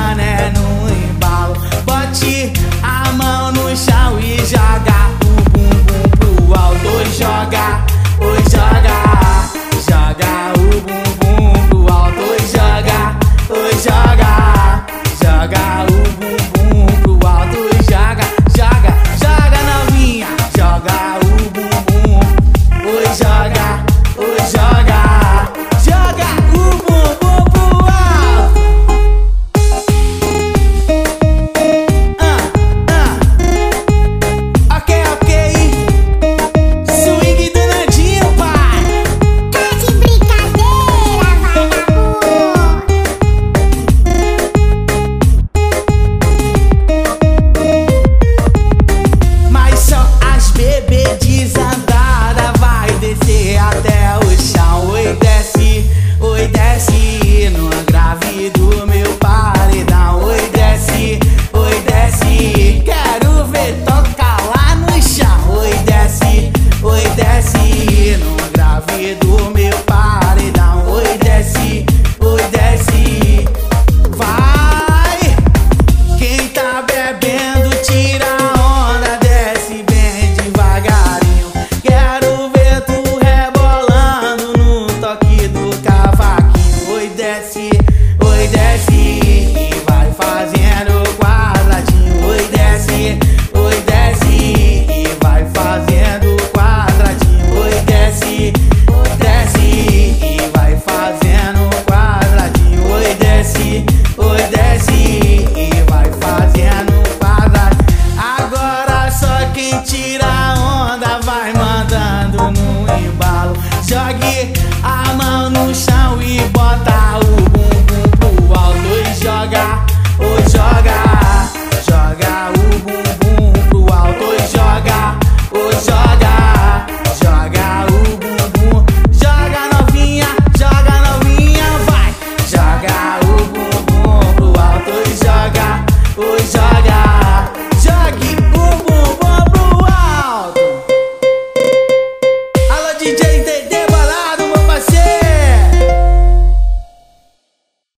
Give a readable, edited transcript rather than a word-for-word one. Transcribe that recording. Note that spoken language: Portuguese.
mané no embalo. Bote a mão no chão e joga o bumbum pro alto. Oi, joga, oi, joga, joga o bumbum pro alto. Oi, joga, oi, joga, joga o bumbum pro alto. Oi, joga, joga, joga novinha, joga o bumbum. Oi, joga, oi, joga, joga o bumbum pro alto. Ok, ok. Swing do Nandinho, pai. Tá de brincadeira, vagabundo. Mas só as bebê desandada vai descer até o chão. Oi, desce no grave do meu paredão. Oi, desce, quero ver tocar lá no chão. Oi, desce no grave do meu paredão. Oi, desce, vai. Quem tá bebendo tira a onda, desce bem devagarinho. Quero ver tu rebolando no toque do cavaquinho. Oi, desce e vai fazendo quadradinho. Oi, desce e vai fazendo quadradinho. Oi, desce e vai fazendo quadradinho. Oi, desce e vai fazendo quadradinho. Agora só quem tira a onda vai mandando no embalo. Jogue